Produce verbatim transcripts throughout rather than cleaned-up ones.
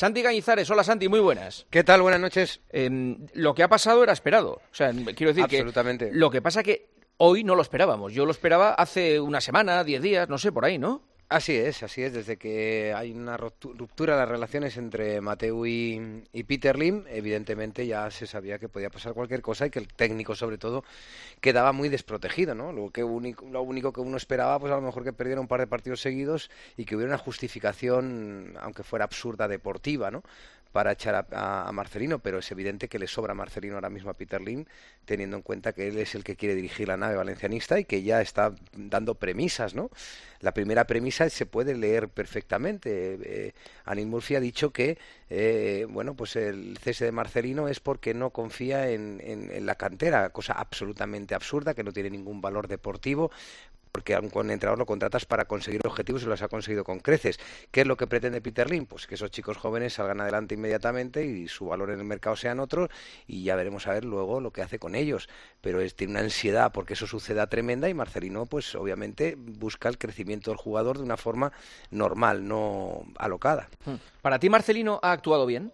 Santi Cañizares, hola Santi, muy buenas. ¿Qué tal? Buenas noches. Eh, lo que ha pasado era esperado. O sea, quiero decir Absolutamente. que lo que pasa que hoy no lo esperábamos. Yo lo esperaba hace una semana, diez días, no sé, por ahí, ¿no? Así es, así es. Desde que hay una ruptura de las relaciones entre Mateu y, y Peter Lim, evidentemente ya se sabía que podía pasar cualquier cosa y que el técnico, sobre todo, quedaba muy desprotegido, ¿no? Lo, que único, lo único que uno esperaba, pues a lo mejor que perdiera un par de partidos seguidos y que hubiera una justificación, aunque fuera absurda, deportiva, ¿no?, para echar a, a, a Marcelino, pero es evidente que le sobra a Marcelino ahora mismo a Peter Lim, teniendo en cuenta que él es el que quiere dirigir la nave valencianista y que ya está dando premisas, ¿no? La primera premisa se puede leer perfectamente. Eh, Anil Murphy ha dicho que eh, bueno, pues el cese de Marcelino es porque no confía en, en, en la cantera, cosa absolutamente absurda, que no tiene ningún valor deportivo, porque a un entrenador lo contratas para conseguir objetivos y los ha conseguido con creces. ¿Qué es lo que pretende Peter Lim? Pues que esos chicos jóvenes salgan adelante inmediatamente y su valor en el mercado sean otros, y ya veremos a ver luego lo que hace con ellos. Pero es, tiene una ansiedad porque eso suceda tremenda, y Marcelino pues obviamente busca el crecimiento del jugador de una forma normal, no alocada. ¿Para ti Marcelino ha actuado bien?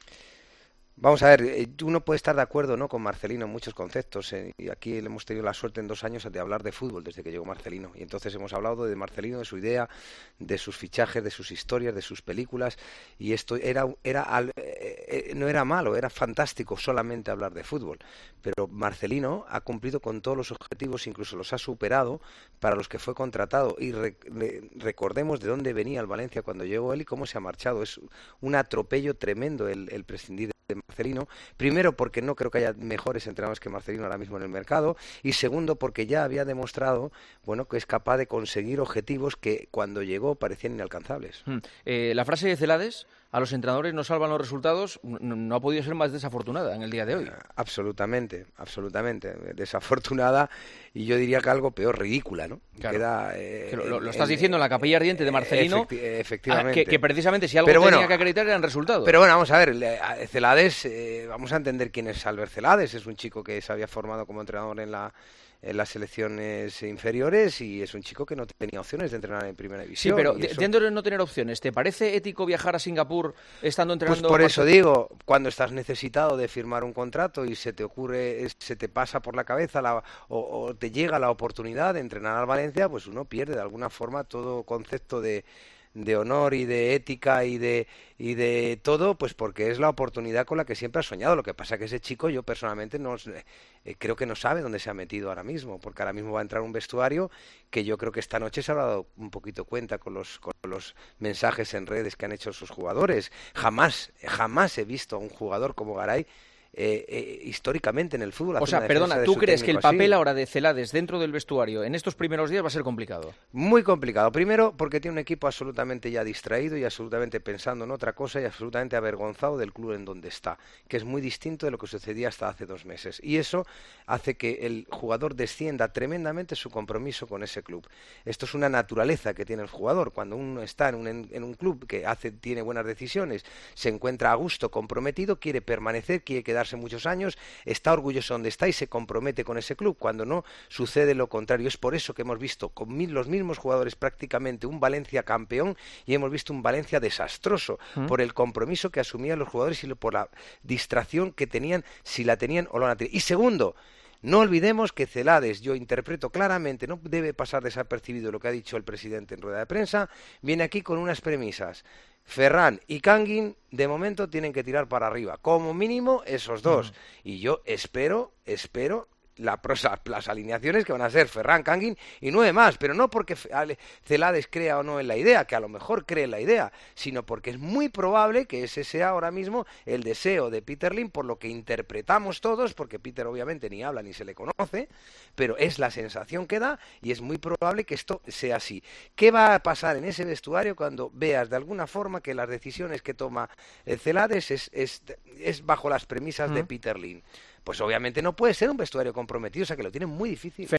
Vamos a ver, uno puede estar de acuerdo, ¿no?, con Marcelino en muchos conceptos, eh, y aquí hemos tenido la suerte en dos años de hablar de fútbol desde que llegó Marcelino, y entonces hemos hablado de Marcelino, de su idea, de sus fichajes, de sus historias, de sus películas, y esto era, era eh, no era malo, era fantástico solamente hablar de fútbol, pero Marcelino ha cumplido con todos los objetivos, incluso los ha superado para los que fue contratado, y re, re, recordemos de dónde venía el Valencia cuando llegó él y cómo se ha marchado. Es un atropello tremendo el, el prescindir de Marcelino, primero porque no creo que haya mejores entrenadores que Marcelino ahora mismo en el mercado, y segundo porque ya había demostrado, bueno, que es capaz de conseguir objetivos que cuando llegó parecían inalcanzables. Hmm. Eh, la frase de Celades, a los entrenadores no salvan los resultados, no, no ha podido ser más desafortunada en el día de hoy. Absolutamente, absolutamente desafortunada, y yo diría que algo peor, ridícula, ¿no? Claro. Queda, eh, lo, lo el, estás el, diciendo en la capilla ardiente de Marcelino, efecti efectivamente. Que, que precisamente si algo pero tenía bueno, que acreditar eran resultados. Pero bueno, vamos a ver, Celades, eh, vamos a entender quién es Albert Celades. Es un chico que se había formado como entrenador en la en las selecciones inferiores, y es un chico que no tenía opciones de entrenar en primera división. Sí, pero eso... dentro de no tener opciones, ¿te parece ético viajar a Singapur estando entrenando? Pues por eso digo, cuando estás necesitado de firmar un contrato y se te ocurre, se te pasa por la cabeza la, o, o te llega la oportunidad de entrenar al Valencia, pues uno pierde de alguna forma todo concepto de de honor y de ética y de y de todo, pues porque es la oportunidad con la que siempre has soñado. Lo que pasa es que ese chico, yo personalmente no eh, creo que no sabe dónde se ha metido ahora mismo, porque ahora mismo va a entrar un vestuario que yo creo que esta noche se habrá dado un poquito cuenta con los con los mensajes en redes que han hecho sus jugadores. Jamás, jamás he visto a un jugador como Garay Eh, eh, históricamente en el fútbol. O sea, perdona, ¿tú crees que el papel ahora de Celades dentro del vestuario en estos primeros días va a ser complicado? Muy complicado. Primero, porque tiene un equipo absolutamente ya distraído y absolutamente pensando en otra cosa y absolutamente avergonzado del club en donde está, que es muy distinto de lo que sucedía hasta hace dos meses. Y eso hace que el jugador descienda tremendamente su compromiso con ese club. Esto es una naturaleza que tiene el jugador. Cuando uno está en un, en un club que hace, tiene buenas decisiones, se encuentra a gusto, comprometido, quiere permanecer, quiere quedarse muchos años, está orgulloso donde está y se compromete con ese club. Cuando no, sucede lo contrario. Es por eso que hemos visto con mil, los mismos jugadores prácticamente un Valencia campeón, y hemos visto un Valencia desastroso ¿Mm? por el compromiso que asumían los jugadores y por la distracción que tenían, si la tenían o no la tenían. Y segundo, no olvidemos que Celades, yo interpreto claramente, no debe pasar desapercibido lo que ha dicho el presidente en rueda de prensa, viene aquí con unas premisas. Ferran y Kangin, de momento, tienen que tirar para arriba. Como mínimo, esos dos. Uh-huh. Y yo espero, espero... La prosa, las alineaciones que van a ser Ferran, Kangin y nueve más, pero no porque Celades crea o no en la idea, que a lo mejor cree en la idea, sino porque es muy probable que ese sea ahora mismo el deseo de Peter Lim, por lo que interpretamos todos, porque Peter obviamente ni habla ni se le conoce, pero es la sensación que da y es muy probable que esto sea así. ¿Qué va a pasar en ese vestuario cuando veas de alguna forma que las decisiones que toma Celades es, es, es bajo las premisas uh-huh. de Peter Lim? Pues obviamente no puede ser un vestuario comprometido, o sea que lo tienen muy difícil.